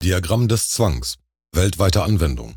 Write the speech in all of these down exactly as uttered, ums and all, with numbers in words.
Diagramm des Zwangs. Weltweite Anwendung.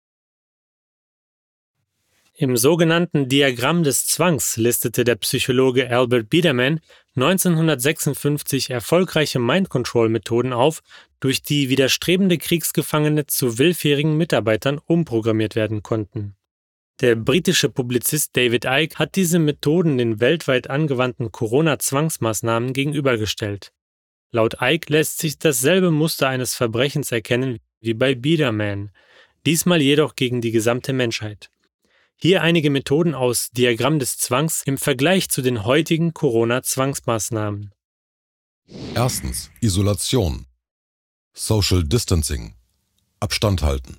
Im sogenannten Diagramm des Zwangs listete der Psychologe Albert Biederman neunzehnhundertsechsundfünfzig erfolgreiche Mind-Control-Methoden auf, durch die widerstrebende Kriegsgefangene zu willfährigen Mitarbeitern umprogrammiert werden konnten. Der britische Publizist David Icke hat diese Methoden den weltweit angewandten Corona-Zwangsmaßnahmen gegenübergestellt. Laut Icke lässt sich dasselbe Muster eines Verbrechens erkennen wie bei Biederman, diesmal jedoch gegen die gesamte Menschheit. Hier einige Methoden aus Diagramm des Zwangs im Vergleich zu den heutigen Corona-Zwangsmaßnahmen. Erstens. Isolation. Social Distancing. Abstand halten.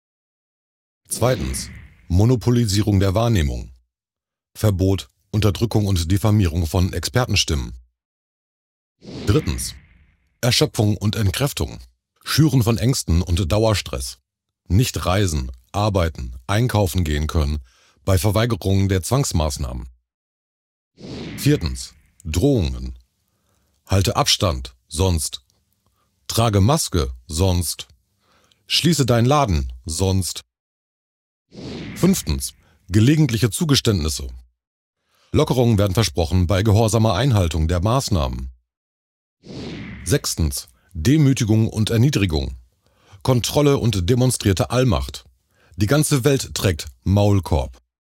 Zweitens. Monopolisierung der Wahrnehmung. Verbot, Unterdrückung und Diffamierung von Expertenstimmen. Drittens. Erschöpfung und Entkräftung. Schüren von Ängsten und Dauerstress. Nicht reisen, arbeiten, einkaufen gehen können, bei Verweigerung der Zwangsmaßnahmen. Viertens. Drohungen. Halte Abstand, sonst. Trage Maske, sonst. Schließe deinen Laden, sonst. Fünftens. Gelegentliche Zugeständnisse. Lockerungen werden versprochen bei gehorsamer Einhaltung der Maßnahmen. Sechstens. Demütigung und Erniedrigung. Kontrolle und demonstrierte Allmacht. Die ganze Welt trägt Maulkorb.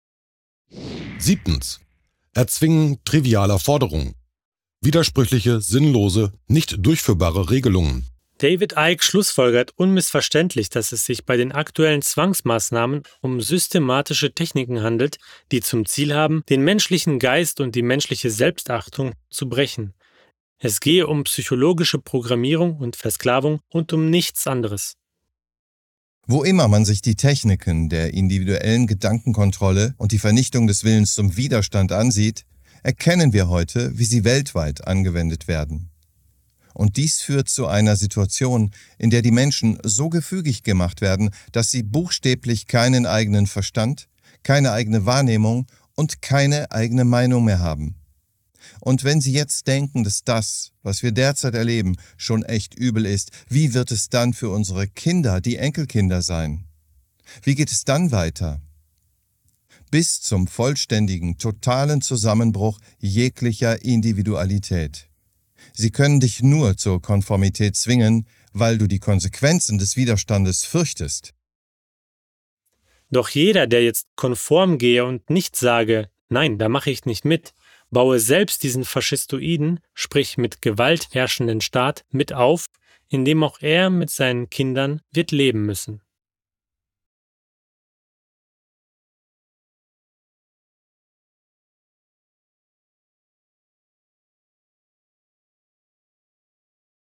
Siebtens. Erzwingen trivialer Forderungen. Widersprüchliche, sinnlose, nicht durchführbare Regelungen. David Icke schlussfolgert unmissverständlich, dass es sich bei den aktuellen Zwangsmaßnahmen um systematische Techniken handelt, die zum Ziel haben, den menschlichen Geist und die menschliche Selbstachtung zu brechen. Es gehe um psychologische Programmierung und Versklavung und um nichts anderes. Wo immer man sich die Techniken der individuellen Gedankenkontrolle und die Vernichtung des Willens zum Widerstand ansieht, erkennen wir heute, wie sie weltweit angewendet werden. Und dies führt zu einer Situation, in der die Menschen so gefügig gemacht werden, dass sie buchstäblich keinen eigenen Verstand, keine eigene Wahrnehmung und keine eigene Meinung mehr haben. Und wenn Sie jetzt denken, dass das, was wir derzeit erleben, schon echt übel ist, wie wird es dann für unsere Kinder, die Enkelkinder sein? Wie geht es dann weiter? Bis zum vollständigen, totalen Zusammenbruch jeglicher Individualität. Sie können dich nur zur Konformität zwingen, weil du die Konsequenzen des Widerstandes fürchtest. Doch jeder, der jetzt konform gehe und nicht sage, nein, da mache ich nicht mit, baue selbst diesen faschistoiden, sprich mit Gewalt herrschenden Staat mit auf, in dem auch er mit seinen Kindern wird leben müssen.